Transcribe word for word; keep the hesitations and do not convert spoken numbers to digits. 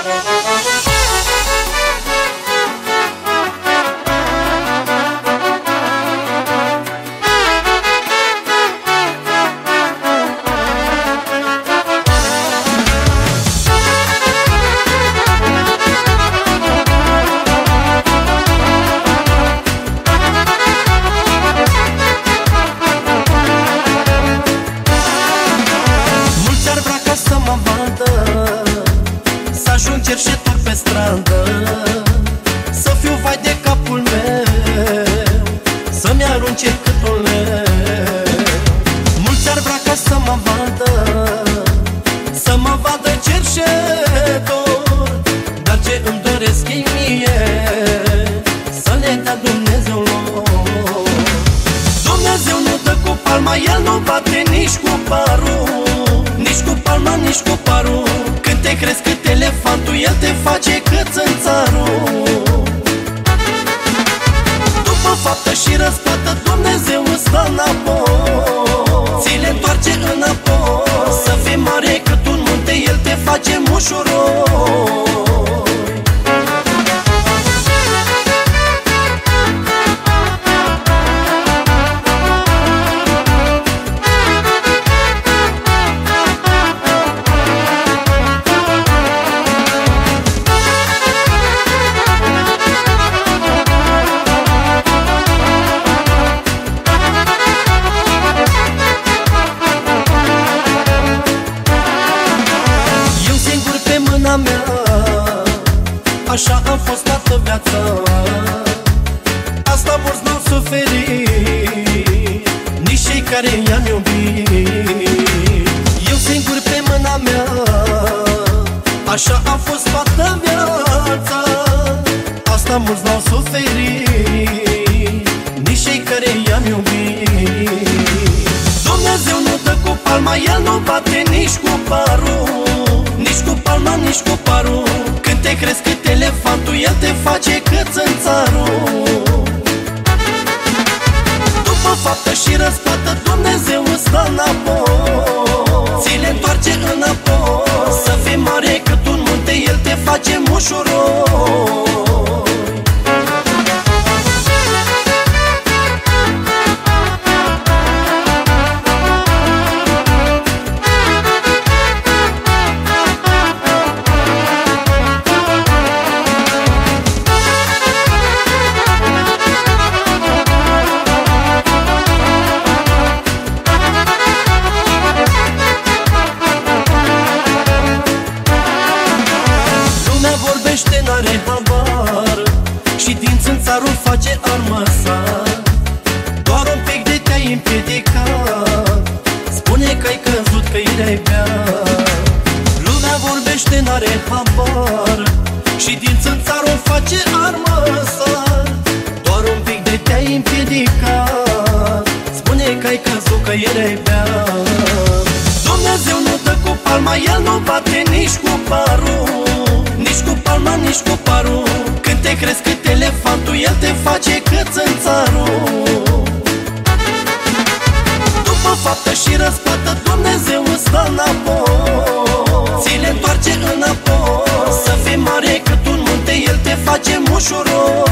Să-ajung cerșetor pe stradă, să fiu vai de capul meu, să-mi arunce cât un leu. Mulți ar vrea ca să mă vadă, să mă vadă cerșetor, dar ce îmi doresc ei mie, să le dea Dumnezeu lor. Dumnezeu nu dă cu palma, El nu bate nici cu parul, nici cu palma, nici cu parul. Când te crezi cât elefantul, El te face cât țânțarul. După faptă și răsplată, Dumnezeu îți stă înapoi, ți le întoarce înapoi. Să fii mare cât un munte, El te face mușuroi. Mea, așa am fost toată viața, asta mulți n-au suferit, nici cei care i-am iubit. Eu singur pe mâna mea, așa am fost toată viața, asta mulți n-au suferit, nici cei care i-am iubit. Dumnezeu nu dă cu palma, El nu bate nici cu parul, nici cu palma, nici cu parul. Când te crezi cât elefantul, El te face cât țânțarul. După faptă și răsplată, Dumnezeu îți stă înapoi, ți le întoarce înapoi. Să fii mare cât un munte, El te face mușuroi. N-are habar și din țânțarul face arma sa. Doar un pic de te-ai împiedicat, spune că ai căzut, că iei bea. Lumea vorbește, n-are habar și din țânțarul face arma sa. Doar un pic de te-ai împiedicat, spune că ai căzut, că iei bea. Dumnezeu nu dă cu palma, El nu bate nici cu parul, nici cu palma, nici cu parul. Când te crezi cât elefantul, El te face cât țânțarul. După faptă și răsplată, Dumnezeu îți stă înapoi, ți le întoarce înapoi. Să fii mare cât un munte, El te face mușuroi.